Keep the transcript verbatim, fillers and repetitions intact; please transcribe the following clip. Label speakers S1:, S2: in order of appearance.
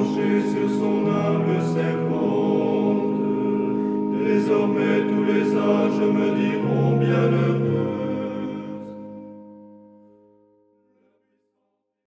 S1: pencher sur son humble servante. Désormais tous les âges me diront bienheureux.